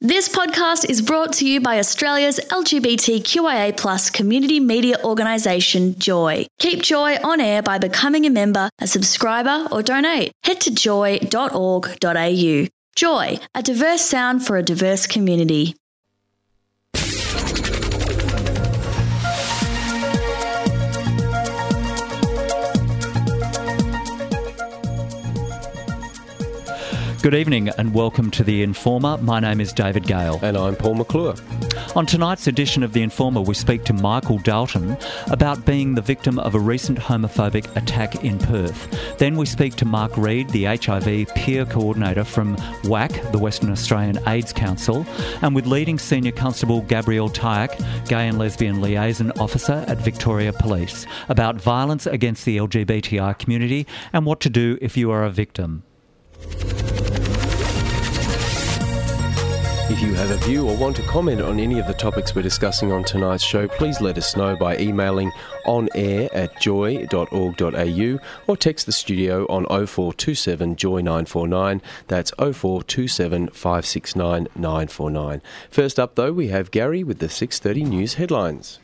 This podcast is brought to you by Australia's LGBTQIA+ community media organisation, Joy. Keep Joy on air by becoming a member, a subscriber or donate. Head to joy.org.au. Joy, a diverse sound for a diverse community. Good evening and welcome to The Informer. My name is David Gale. And I'm Paul McClure. On tonight's edition of The Informer, we speak to Michael Dalton about being the victim of a recent homophobic attack in Perth. Then we speak to Mark Reid, the HIV peer coordinator from WAC, the Western Australian AIDS Council, and with leading senior constable Gabrielle Tyack, gay and lesbian liaison officer at Victoria Police, about violence against the LGBTI community and what to do if you are a victim. If you have a view or want to comment on any of the topics we're discussing on tonight's show, please let us know by emailing onair@joy.org.au or text the studio on 0427 Joy 949. That's 0427 569 949. First up, though, we have Gary with the 6:30 news headlines.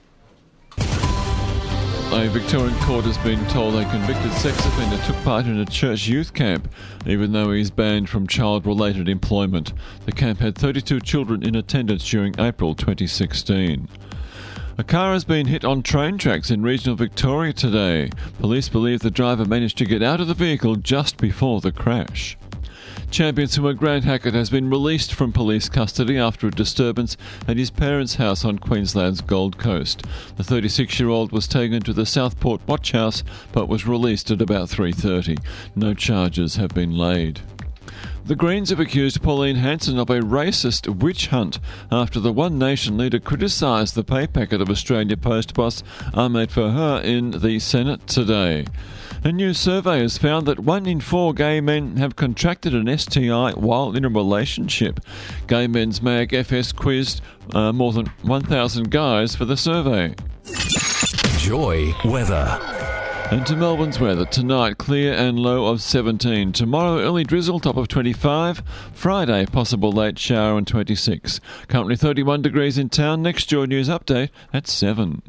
A Victorian court has been told a convicted sex offender took part in a church youth camp, even though he is banned from child-related employment. The camp had 32 children in attendance during April 2016. A car has been hit on train tracks in regional Victoria today. Police believe the driver managed to get out of the vehicle just before the crash. Champion swimmer Grant Hackett has been released from police custody after a disturbance at his parents' house on Queensland's Gold Coast. The 36-year-old was taken to the Southport Watch House but was released at about 3:30. No charges have been laid. The Greens have accused Pauline Hanson of a racist witch hunt after the One Nation leader criticised the pay packet of Australia Post boss Ahmed Farhar in the Senate today. A new survey has found that 1 in 4 gay men have contracted an STI while in a relationship. Gay Men's Mag FS quizzed more than 1,000 guys for the survey. Joy weather. And to Melbourne's weather, tonight clear and low of 17. Tomorrow early drizzle, top of 25. Friday possible late shower and 26. Currently 31 degrees in town. Next Joy News update at 7.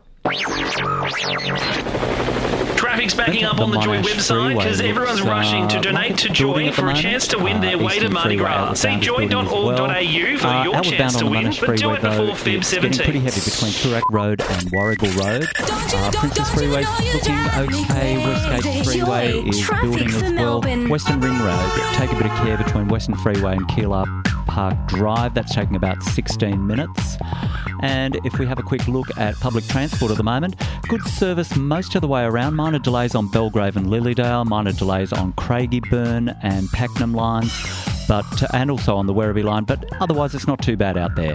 Traffic's backing up on the Joy website because everyone's rushing to donate to Joy for a chance to win their way to Mardi Gras. See joy.org.au for your chance to win, but do it before Feb 17. It's getting pretty heavy between Toorak Road and Warrigal Road. Princess Freeway's looking okay. Westgate Freeway is building as well. Western Ring Road, take a bit of care between Western Freeway and Keilor Park Drive. That's taking about 16 minutes. And if we have a quick look at public transport at the moment, good service most of the way around. Minor delays on Belgrave and Lilydale, minor delays on Craigieburn and Pakenham lines, and also on the Werribee line, but otherwise it's not too bad out there.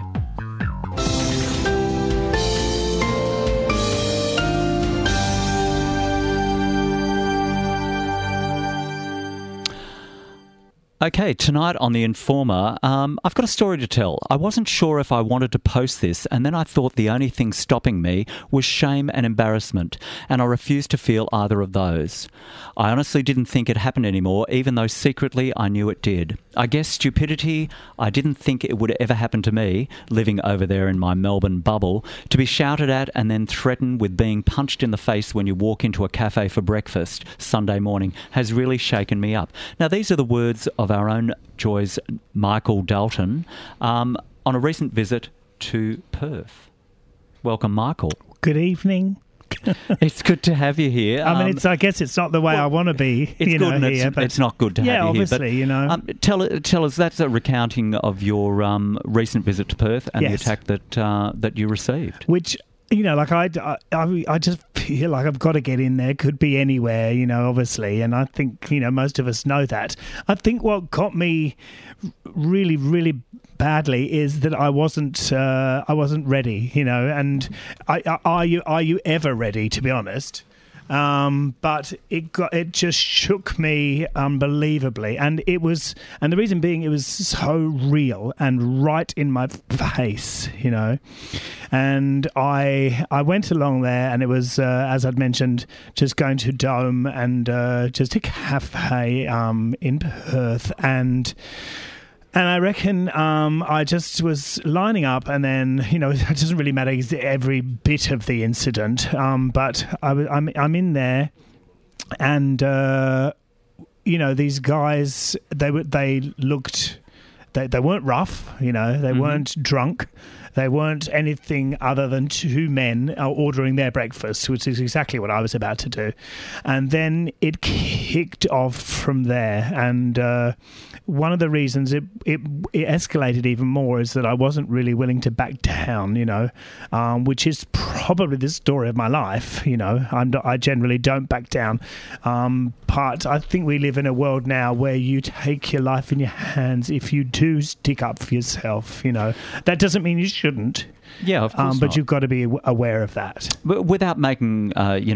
Okay, tonight on The Informer, I've got a story to tell. I wasn't sure if I wanted to post this, and then I thought the only thing stopping me was shame and embarrassment, and I refused to feel either of those. I honestly didn't think it happened anymore, even though secretly I knew it did. I guess stupidity, I didn't think it would ever happen to me, living over there in my Melbourne bubble, to be shouted at and then threatened with being punched in the face when you walk into a cafe for breakfast Sunday morning has really shaken me up. Now, these are the words of our own Joy's Michael Dalton on a recent visit to Perth. Welcome, Michael. Good evening. It's good to have you here. I mean, I guess it's not the way I want to be. It's good, and it's not good to have you here. Obviously, but, tell us. That's a recounting of your recent visit to Perth and the attack that you received. Which, I just feel like I've got to get in there. Could be anywhere, obviously, and I think most of us know that. I think what got me really, really badly is that I wasn't ready, and are you ever ready, to be honest? But it just shook me unbelievably, and the reason being it was so real and right in my face, and I went along there, and it was as I'd mentioned, just going to Dome and just a cafe in Perth, and And I reckon I just was lining up, and then, you know, it doesn't really matter every bit of the incident, but I'm in there, and you know, these guys, they looked, they weren't rough, you know, they weren't drunk. They weren't anything other than two men ordering their breakfast, which is exactly what I was about to do. And then it kicked off from there. And one of the reasons it escalated even more is that I wasn't really willing to back down, you know, which is probably the story of my life. You know, I generally don't back down. But I think we live in a world now where you take your life in your hands if you do stick up for yourself, you know. That doesn't mean you shouldn't. Yeah, of course but not. You've got to be aware of that. But without making,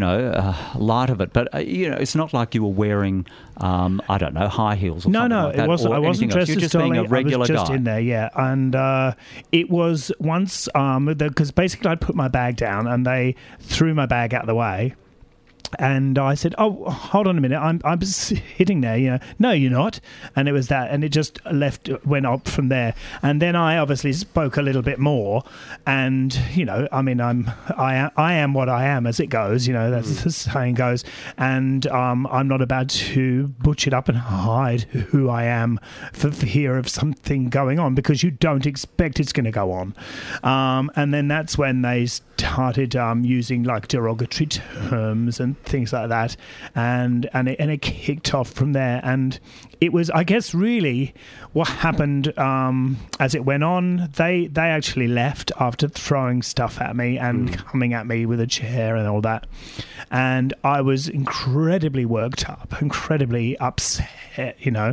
light of it. But, you know, it's not like you were wearing, I don't know, high heels or something like that. No, it wasn't. I wasn't dressed as Dolly. You're just being a regular guy. I was just in there, yeah. And it was once, because basically I'd put my bag down and they threw my bag out of the way. And I said, "Oh, hold on a minute! I'm sitting there, you know." "No, you're not." And it was that, and it just went up from there. And then I obviously spoke a little bit more, and you know, I mean, I am what I am, as it goes. You know, that's the saying goes. And I'm not about to butch it up and hide who I am for fear of something going on, because you don't expect it's going to go on. And then that's when they started using like derogatory terms and things like that, and it kicked off from there. And it was, I guess, really what happened as it went on. They actually left after throwing stuff at me and coming at me with a chair and all that, and I was incredibly worked up, incredibly upset, you know.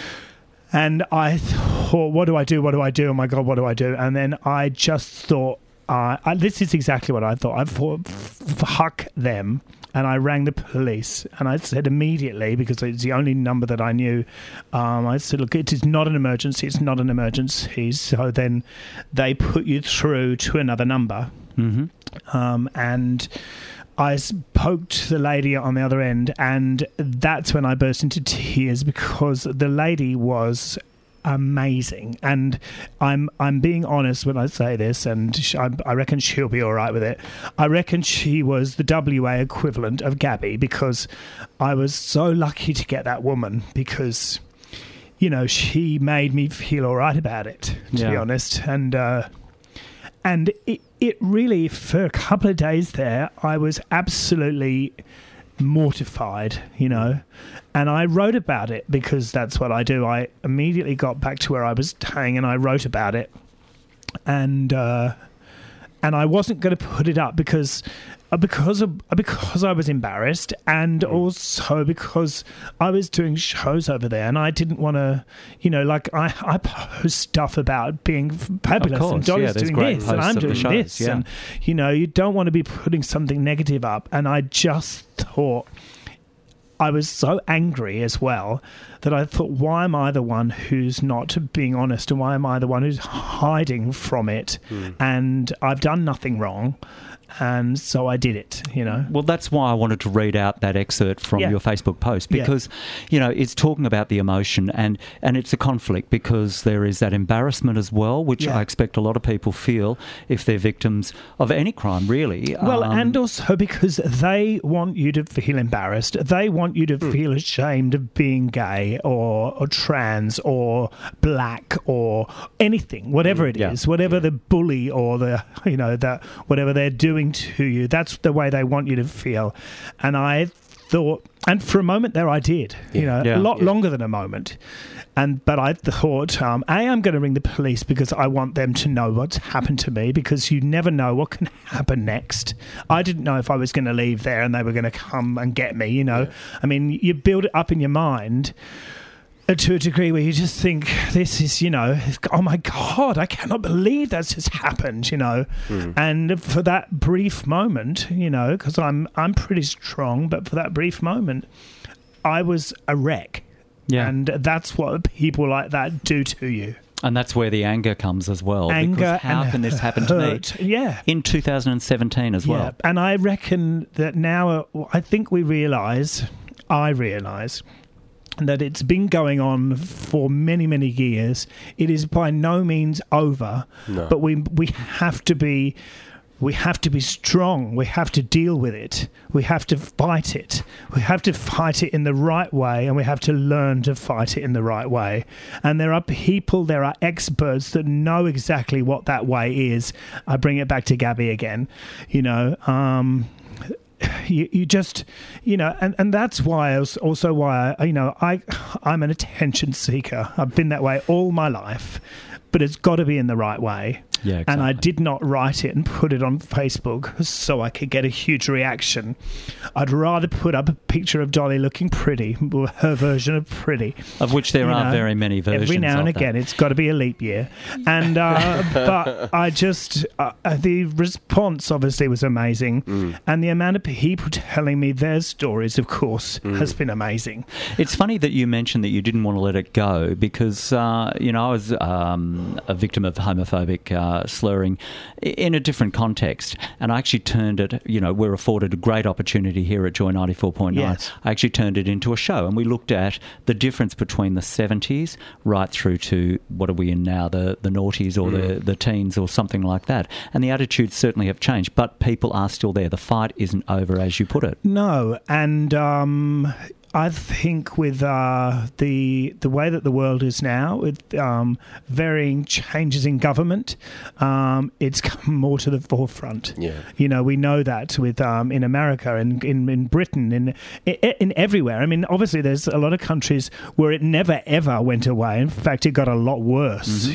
And I thought, what do I do? What do I do? Oh my God, what do I do? And then I just thought, this is exactly what I thought. I thought, fuck them. And I rang the police, and I said immediately, because it's the only number that I knew, I said, look, it is not an emergency. It's not an emergency. So then they put you through to another number. And I spoke to the lady on the other end, and that's when I burst into tears, because the lady was amazing. And I'm being honest when I say this, and I reckon she'll be all right with it. I reckon she was the WA equivalent of Gabby, because I was so lucky to get that woman, because, you know, she made me feel all right about it, to be honest. And it really, for a couple of days there, I was absolutely mortified, you know. And I wrote about it, because that's what I do. I immediately got back to where I was staying and I wrote about it. And I wasn't going to put it up because I was embarrassed, and also because I was doing shows over there, and I didn't want to, you know, like I post stuff about being fabulous, and Dolly's doing this, and I'm doing this, and, you know, you don't want to be putting something negative up. And I just thought, I was so angry as well that I thought, why am I the one who's not being honest, and why am I the one who's hiding from it? And I've done nothing wrong. And so I did it, you know. Well, that's why I wanted to read out that excerpt from your Facebook post, because, you know, it's talking about the emotion, and it's a conflict, because there is that embarrassment as well, which I expect a lot of people feel if they're victims of any crime, really. Well, and also because they want you to feel embarrassed. They want you to feel ashamed of being gay or trans or black or anything, whatever it is, whatever the bully or the, you know, that whatever they're doing to you, that's the way they want you to feel. And I thought, and for a moment there I did, you know, a lot longer than a moment. But I thought, I'm going to ring the police, because I want them to know what's happened to me, because you never know what can happen next. I didn't know if I was going to leave there and they were going to come and get me, you know. I mean, you build it up in your mind to a degree where you just think, this is, you know, oh my God, I cannot believe that's just happened, you know. And for that brief moment, you know, because I'm pretty strong, but for that brief moment, I was a wreck. And that's what people like that do to you. And that's where the anger comes as well. Anger, because how can this happen to me? Yeah. In 2017 as well. And I reckon that now, I think I realise that it's been going on for many, many years. It is by no means over, but we have to be strong. We have to deal with it. We have to fight it. We have to fight it in the right way, and we have to learn to fight it in the right way. And there are people, there are experts that know exactly what that way is. I bring it back to Gabby again. You know, you just, you know, and that's why also why I'm an attention seeker. I've been that way all my life, but it's got to be in the right way. Yeah, exactly. And I did not write it and put it on Facebook so I could get a huge reaction. I'd rather put up a picture of Dolly looking pretty, or her version of pretty. Of which there are very many versions. Every now and again, it's got to be a leap year. And but I just, the response obviously was amazing. And the amount of people telling me their stories, of course, has been amazing. It's funny that you mentioned that you didn't want to let it go because, I was a victim of homophobic slurring in a different context, and I actually turned it, we're afforded a great opportunity here at Joy 94.9. Yes. I actually turned it into a show, and we looked at the difference between the 70s right through to what are we in now, the noughties or the teens or something like that. And the attitudes certainly have changed, but people are still there. The fight isn't over, as you put it. No, and I think with the way that the world is now, with varying changes in government, it's come more to the forefront. Yeah. We know that with in America and in Britain, in everywhere. I mean, obviously, there's a lot of countries where it never ever went away. In fact, it got a lot worse.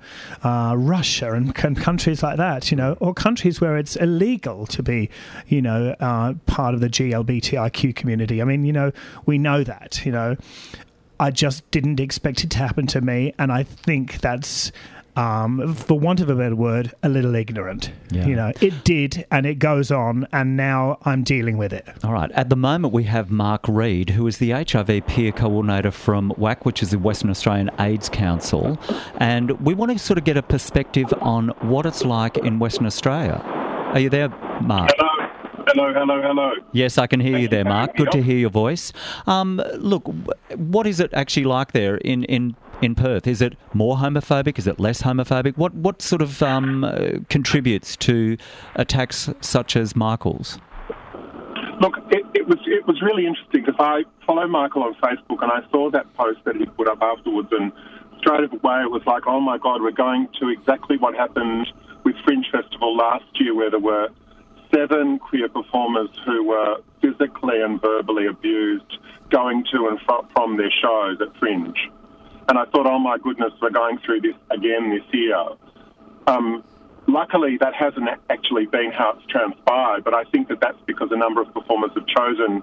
Russia and countries like that. Or countries where it's illegal to be, part of the GLBTIQ community. I mean, we know that, I just didn't expect it to happen to me, and I think that's, for want of a better word, a little ignorant. Yeah. It did, and it goes on, and now I'm dealing with it. All right. At the moment, we have Mark Reed, who is the HIV peer coordinator from WAC, which is the Western Australian AIDS Council, and we want to sort of get a perspective on what it's like in Western Australia. Are you there, Mark? Hello. Yes, I can hear you there, Mark. Good to hear your voice. Look, what is it actually like there in Perth? Is it more homophobic? Is it less homophobic? What sort of contributes to attacks such as Michael's? Look, it was really interesting because I follow Michael on Facebook and I saw that post that he put up afterwards, and straight away it was like, oh my God, we're going to exactly what happened with Fringe Festival last year, where there were 7 queer performers who were physically and verbally abused going to and from their shows at Fringe. And I thought, oh my goodness, we're going through this again this year. Luckily, that hasn't actually been how it's transpired, but I think that that's because a number of performers have chosen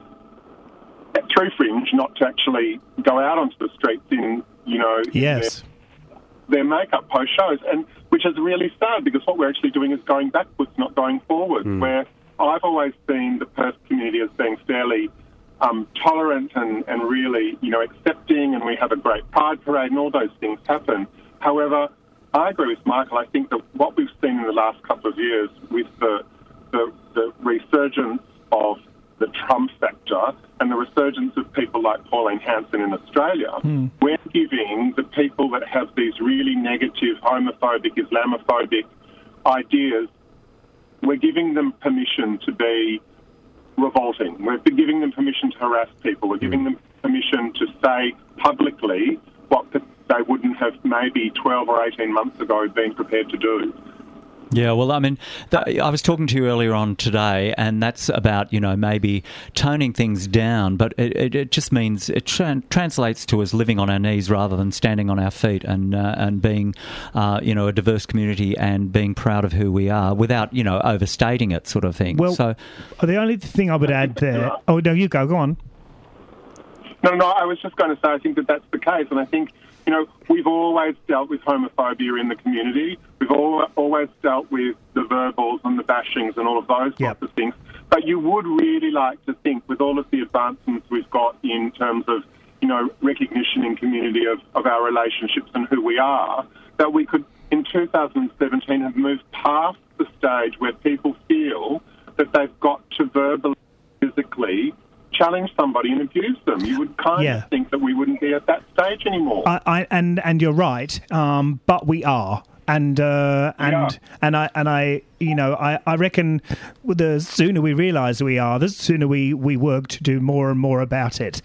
through Fringe not to actually go out onto the streets in, Yes. their makeup post shows, and which is really sad because what we're actually doing is going backwards, not going forward. Where I've always seen the Perth community as being fairly tolerant and really, accepting, and we have a great pride parade and all those things happen. However, I agree with Michael. I think that what we've seen in the last couple of years with the resurgence of the Trump factor and the resurgence of people like Pauline Hanson in Australia, we're giving the people that have these really negative, homophobic, Islamophobic ideas, we're giving them permission to be revolting. We're giving them permission to harass people. We're giving them permission to say publicly what they wouldn't have maybe 12 or 18 months ago been prepared to do. Yeah, well, I mean, I was talking to you earlier on today, and that's about, maybe toning things down, but it just means it translates to us living on our knees rather than standing on our feet and being, a diverse community and being proud of who we are without, overstating it sort of thing. Well, so the only thing I would add there... Oh, no, you go on. No, I was just going to say I think that that's the case, and I think, we've always dealt with homophobia in the community. We've always dealt with the verbals and the bashings and all of those sorts of things. But you would really like to think, with all of the advancements we've got in terms of, recognition in community of our relationships and who we are, that we could, in 2017, have moved past the stage where people feel that they've got to verbally, physically challenge somebody and abuse them. You would kind of think that we wouldn't be at that stage anymore. And you're right, but we are. And I reckon the sooner we realise we are, the sooner we work to do more and more about it.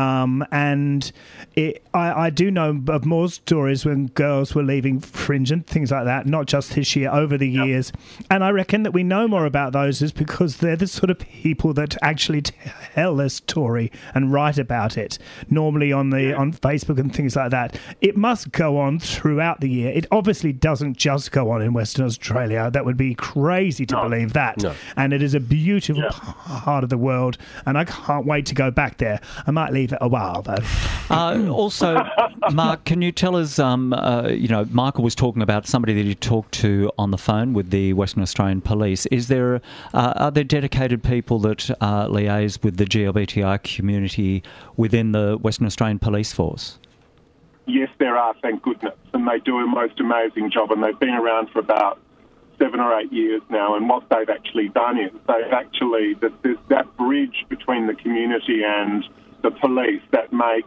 I do know of more stories when girls were leaving Fringe and things like that, not just this year, over the years. And I reckon that we know more about those is because they're the sort of people that actually tell their story and write about it, normally on Facebook and things like that. It must go on throughout the year. It obviously doesn't just go on in Western Australia. That would be crazy to believe that. No. And it is a beautiful part of the world, and I can't wait to go back there. I might leave it a while, though. Also, Mark, can you tell us, Michael was talking about somebody that he talked to on the phone with the Western Australian Police. Are there dedicated people that liaise with the GLBTI community within the Western Australian Police Force? Yes, there are, thank goodness, and they do a most amazing job, and they've been around for about 7 or 8 years now, and what they've actually done is there's that bridge between the community and the police that make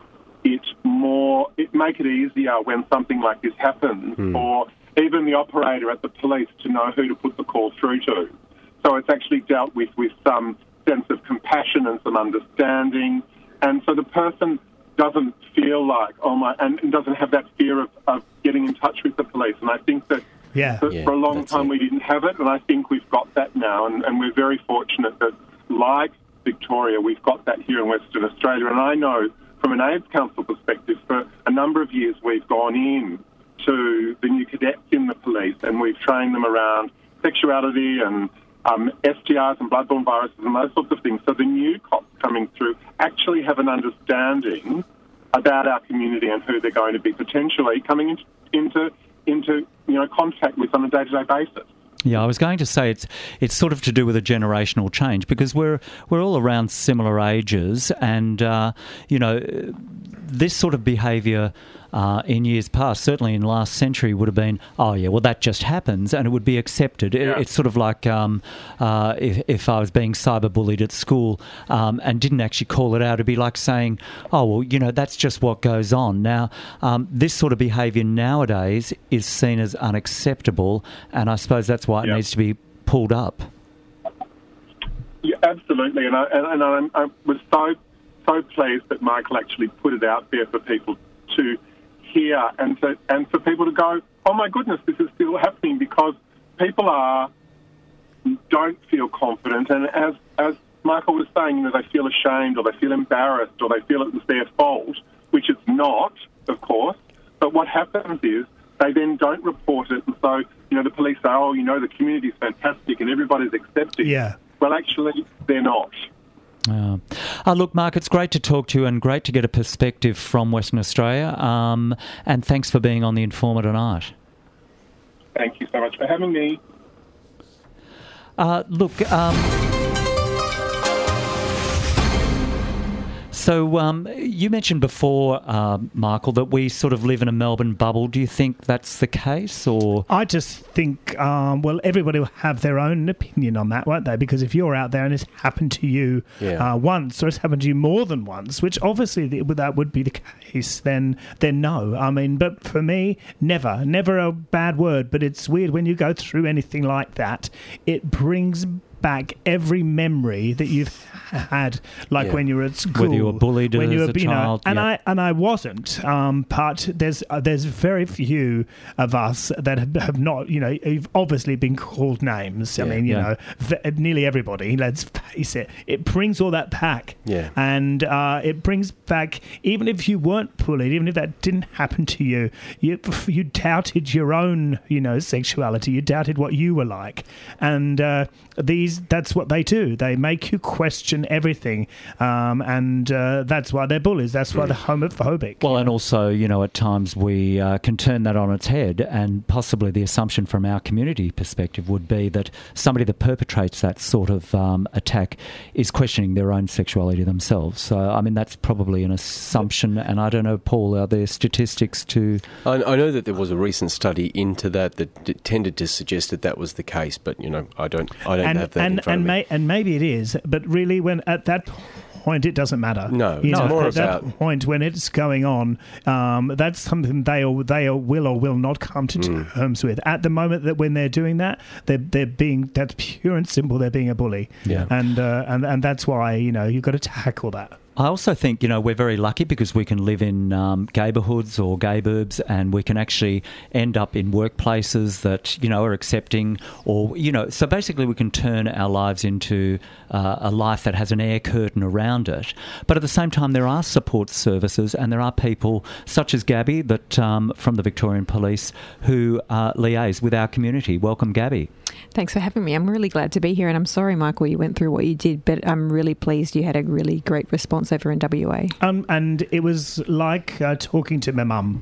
it easier when something like this happens, or even the operator at the police to know who to put the call through to. So it's actually dealt with some sense of compassion and some understanding, and so the person doesn't feel like, and doesn't have that fear of getting in touch with the police. And I think that for a long time we didn't have it, and I think we've got that now, and we're very fortunate that, like Victoria, we've got that here in Western Australia. And I know from an AIDS Council perspective, for a number of years we've gone in to the new cadets in the police, and we've trained them around sexuality and STIs and bloodborne viruses and those sorts of things. So the new cops coming through actually have an understanding about our community and who they're going to be potentially coming into contact with on a day-to-day basis. Yeah, I was going to say it's sort of to do with a generational change, because we're all around similar ages, and this sort of behaviour in years past, certainly in last century, would have been, that just happens, and it would be accepted. It's sort of like if I was being cyberbullied at school and didn't actually call it out, it'd be like saying, that's just what goes on. Now, this sort of behaviour nowadays is seen as unacceptable, and I suppose that's why it needs to be pulled up. Yeah, absolutely, and I was so pleased that Michael actually put it out there for people to hear and for people to go, oh my goodness, this is still happening, because people don't feel confident, and as Michael was saying, they feel ashamed, or they feel embarrassed, or they feel it was their fault, which it's not, of course. But what happens is they then don't report it, and so the police say, the community's fantastic and everybody's accepting. Yeah. Well, actually, they're not. Look, Mark, it's great to talk to you and great to get a perspective from Western Australia. And thanks for being on The Informer tonight. Thank you so much for having me. So you mentioned before, Michael, that we sort of live in a Melbourne bubble. Do you think that's the case, or? I just think, everybody will have their own opinion on that, won't they? Because if you're out there and it's happened to you once, or it's happened to you more than once, which obviously that would be the case, then no. I mean, but for me, never a bad word. But it's weird when you go through anything like that. It brings back every memory that you've had, when you were at school, whether you were bullied as a child, I wasn't. But there's very few of us that have not. You've obviously been called names. Nearly everybody. Let's face it. It brings all that back. Yeah, and it brings back, even if you weren't bullied, even if that didn't happen to you, you doubted your own, sexuality. You doubted what you were like, and that's what they do. They make you question everything, and that's why they're bullies. That's why they're homophobic. Well, and also, at times we can turn that on its head, and possibly the assumption from our community perspective would be that somebody that perpetrates that sort of attack is questioning their own sexuality themselves. So, I mean, that's probably an assumption, and I don't know, Paul, are there statistics to... I know that there was a recent study into that tended to suggest that was the case, but, I don't have that in front of me. And maybe it is, but really when at that point, it doesn't matter. No, it's more at about that point when it's going on. That's something they will or will not come to terms with. At the moment that when they're doing that, they're being, that's pure and simple. They're being a bully, and that's why you've got to tackle that. I also think, we're very lucky because we can live in gayborhoods or gayburbs, and we can actually end up in workplaces that, are accepting, or, so basically we can turn our lives into a life that has an air curtain around it. But at the same time, there are support services, and there are people such as Gabby that from the Victorian Police who liaise with our community. Welcome, Gabby. Thanks for having me. I'm really glad to be here, and I'm sorry, Michael, you went through what you did, but I'm really pleased you had a really great response over in WA. And it was like talking to my mum,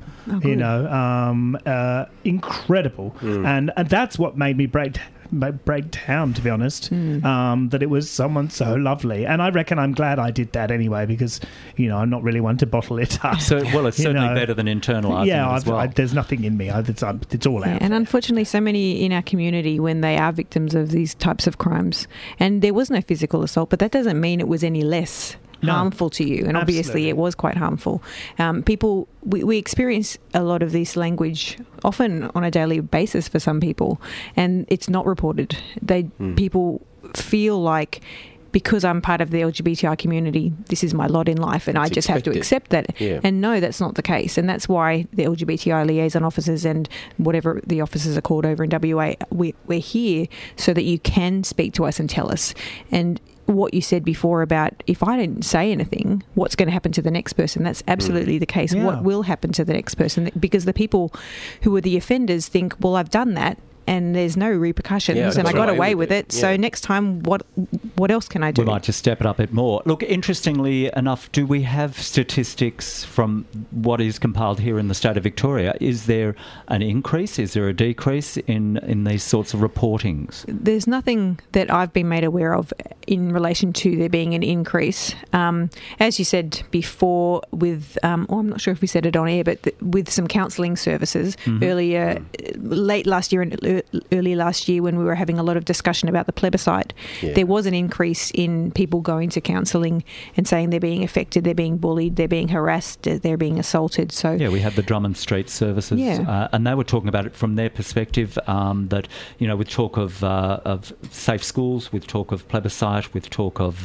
incredible. And that's what made me break down, to be honest, that it was someone so lovely. And I reckon I'm glad I did that anyway, because I'm not really one to bottle it up. So, it's certainly better than internalising it as well. There's nothing in me. It's all out. And unfortunately, so many in our community, when they are victims of these types of crimes, and there was no physical assault, but that doesn't mean it was any less harmful to you, and obviously absolutely. It was quite harmful. People, we experience a lot of this language often on a daily basis for some people, and it's not reported. People feel like, because I'm part of the LGBTI community, this is my lot in life, and I just have to accept that. Yeah. And no, that's not the case. And that's why the LGBTI liaison officers and whatever the officers are called over in WA, we're here so that you can speak to us and tell us. And what you said before about, if I didn't say anything, what's going to happen to the next person? That's absolutely the case. Yeah. What will happen to the next person? Because the people who are the offenders think, well, I've done that, and there's no repercussions, and I got away with it. So next time, what else can I do? We might just step it up a bit more. Look, interestingly enough, do we have statistics from what is compiled here in the state of Victoria? Is there an increase? Is there a decrease in these sorts of reportings? There's nothing that I've been made aware of in relation to there being an increase. As you said before, with I'm not sure if we said it on air, but with some counselling services earlier, late last year and early last year, when we were having a lot of discussion about the plebiscite, there was an increase in people going to counselling and saying they're being affected, they're being bullied, they're being harassed, they're being assaulted. So we had the Drummond Street services, and they were talking about it from their perspective, that with talk of safe schools, with talk of plebiscite, with talk of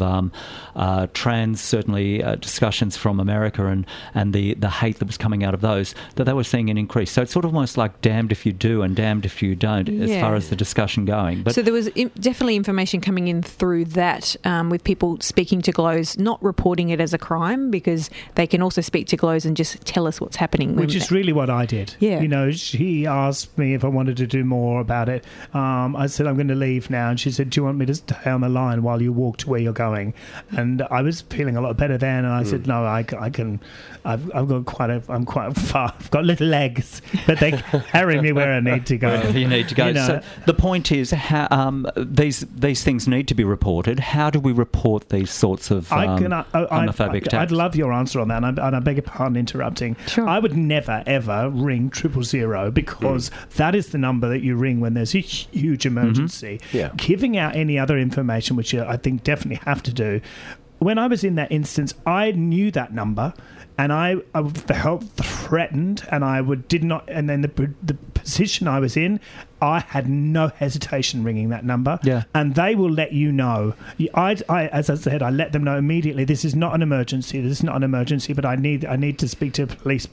trans, certainly discussions from America and the hate that was coming out of those, that they were seeing an increase. So it's sort of almost like damned if you do and damned if you don't, as far as the discussion going. But so there was definitely information coming in through that, with people speaking to GLOWS, not reporting it as a crime, because they can also speak to GLOWS and just tell us what's happening. Which is really what I did. Yeah. She asked me if I wanted to do more about it. I said, I'm going to leave now. And she said, do you want me to stay on the line while you walk to where you're going? And I was feeling a lot better then. And I said, no, I can. I'm quite far. I've got little legs, but they carry me where I need to go. You need to go. So the point is, how, these things need to be reported. How do we report these sorts of homophobic attacks? I'd love your answer on that, and I beg your pardon interrupting. Sure. I would never, ever ring 000, because that is the number that you ring when there's a huge emergency. Giving out any other information, which I think definitely have to do. When I was in that instance, I knew that number, and I felt threatened, and and then the position I was in, I had no hesitation ringing that number, and they will let you know. As I said, I let them know immediately, this is not an emergency, but I need to speak to police,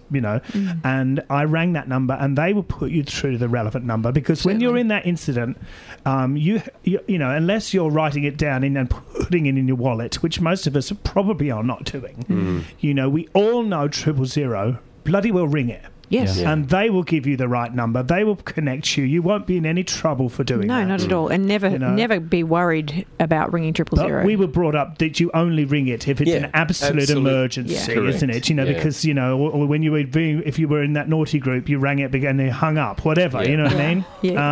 and I rang that number, and they will put you through to the relevant number, because when you're in that incident, you unless you're writing it down and putting it in your wallet, which most of us probably are not doing, we all know 000, bloody well ring it. Yes. And they will give you the right number. They will connect you. You won't be in any trouble for doing that. No, not at all. And never be worried about ringing 000. But we were brought up that you only ring it if it's an absolute emergency, isn't it? Because, or when you were if you were in that naughty group, you rang it and they hung up, whatever, you know what I mean?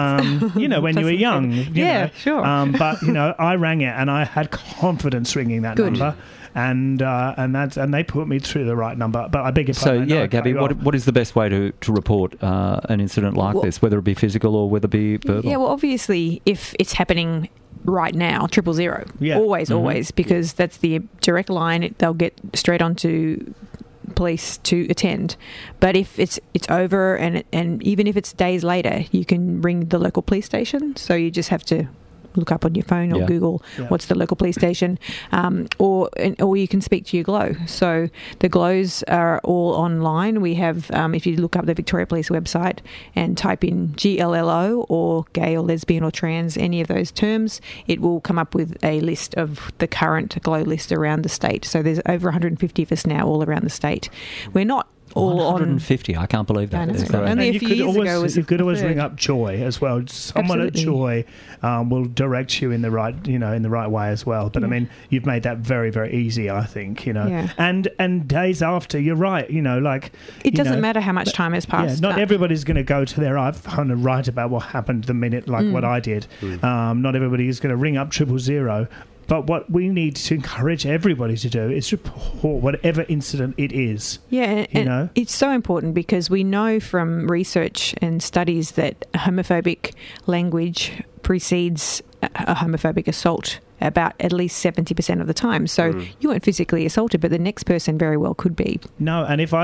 When you were young. Sure. But, I rang it and I had confidence ringing that number. and they put me through the right number. But I beg your pardon. So Gabby, what is the best way to report an incident like this, whether it be physical or whether it be verbal? Yeah, well, obviously, if it's happening right now, 000. Yeah. Always, because that's the direct line. They'll get straight onto police to attend. But if it's over, and even if it's days later, you can ring the local police station. So you just have to look up on your phone or Google what's the local police station, or you can speak to your GLOW. So the GLOWs are all online. We have, if you look up the Victoria Police website and type in GLLO or gay or lesbian or trans, any of those terms, it will come up with a list of the current GLOW list around the state. So there's over 150 of us now all around the state. We're not all 150. I can't believe that. Only a few years ago you could always ring up Joy as well. Someone at Joy will direct you in the right way as well. But I mean, you've made that very, very easy, I think. And days after, you're right. It doesn't matter how much time has passed. Not everybody's going to go to their iPhone and write about what happened the minute, what I did. Not everybody is going to ring up 000. But what we need to encourage everybody to do is report whatever incident it is. Yeah, and it's so important because we know from research and studies that homophobic language precedes a homophobic assault about at least 70% of the time. So you weren't physically assaulted, but the next person very well could be. No, and if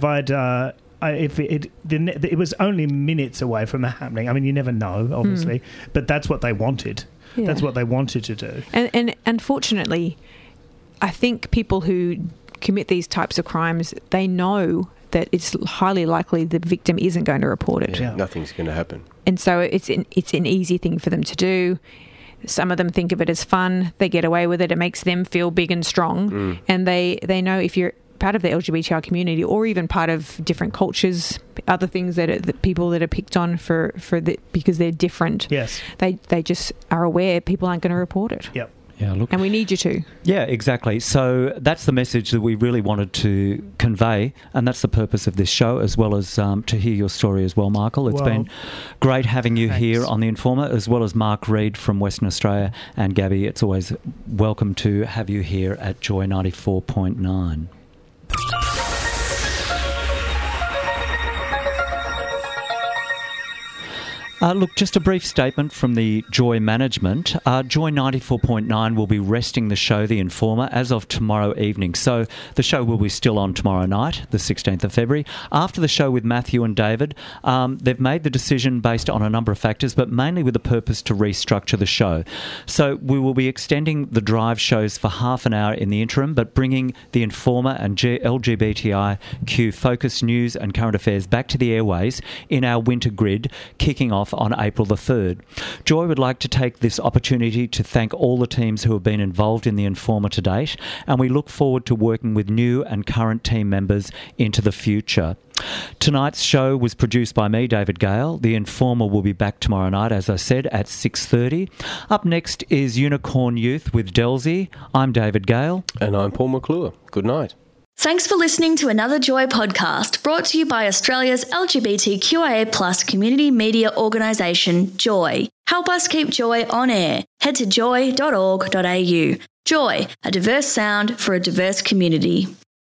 it was only minutes away from that happening. I mean, you never know, obviously, but that's what they wanted. Yeah. That's what they wanted to do. And unfortunately, I think people who commit these types of crimes, they know that it's highly likely the victim isn't going to report it. Yeah, nothing's going to happen. And so it's an easy thing for them to do. Some of them think of it as fun. They get away with it. It makes them feel big and strong. And they know if you're part of the LGBTI community or even part of different cultures, other things that are the people that are picked on because they're different. Yes. They just are aware people aren't going to report it. Yep. Yeah, look. And we need you to. Yeah, exactly. So that's the message that we really wanted to convey, and that's the purpose of this show, as well as to hear your story as well, Michael. It's been great having you here on The Informer, as well as Mark Reed from Western Australia. And Gabby, it's always welcome to have you here at Joy 94.9. Look, just a brief statement from the Joy management. Joy 94.9 will be resting the show, The Informer, as of tomorrow evening. So the show will be still on tomorrow night, the 16th of February. After the show with Matthew and David, they've made the decision based on a number of factors, but mainly with the purpose to restructure the show. So we will be extending the drive shows for half an hour in the interim, but bringing The Informer and LGBTIQ focused news and current affairs back to the airways in our winter grid, kicking off on April the 3rd. Joy would like to take this opportunity to thank all the teams who have been involved in The Informer to date, and we look forward to working with new and current team members into the future. Tonight's show was produced by me, David Gale. The Informer will be back tomorrow night, as I said, at 6:30. Up next is Unicorn Youth with Delzy. I'm David Gale. And I'm Paul McClure. Good night. Thanks for listening to another Joy podcast brought to you by Australia's LGBTQIA+ community media organisation, Joy. Help us keep Joy on air. Head to joy.org.au. Joy, a diverse sound for a diverse community.